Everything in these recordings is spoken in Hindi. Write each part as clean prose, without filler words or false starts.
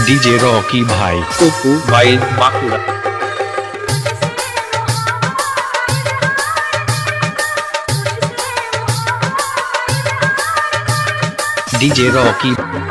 डीजे रॉकी भाई टुकू भाई Bankura. DJ Rocky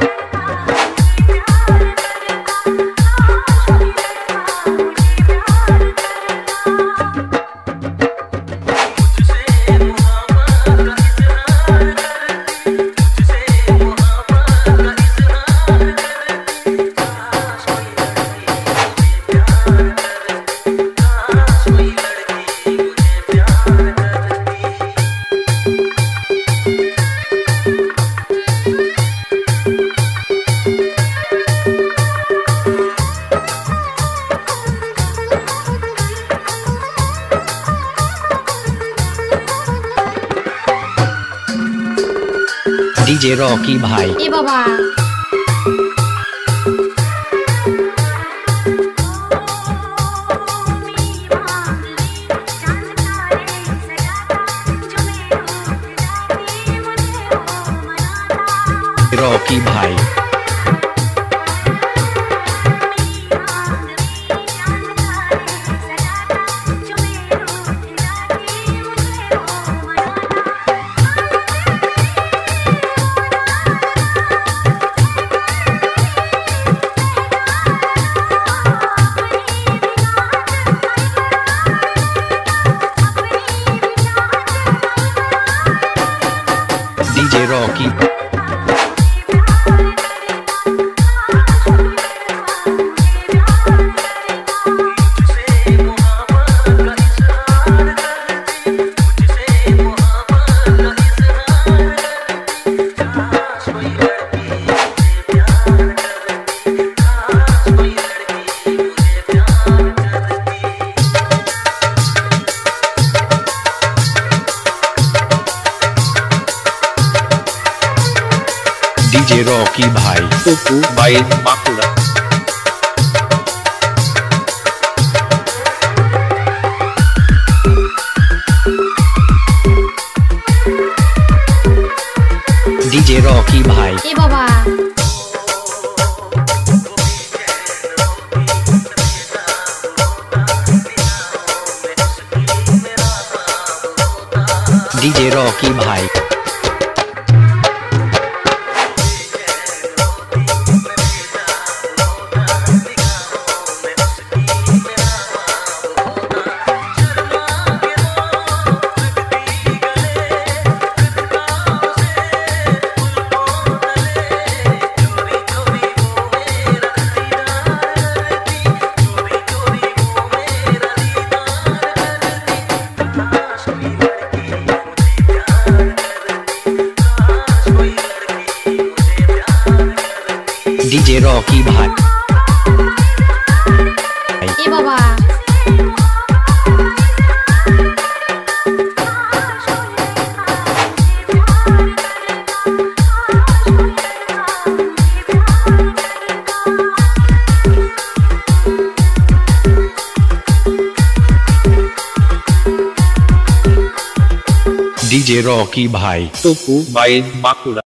DJ Rocky भाई ए बाबा रॉकी भाई डीजे रॉकी डीजे रॉकी भाई टुकू भाई बांकुड़ा। डीजे रॉकी भाई ए बाबा डीजे रॉकी भाई डीजे रॉकी भाई ए बाबा डीजे रॉकी भाई टुकू भाई बांकुड़ा।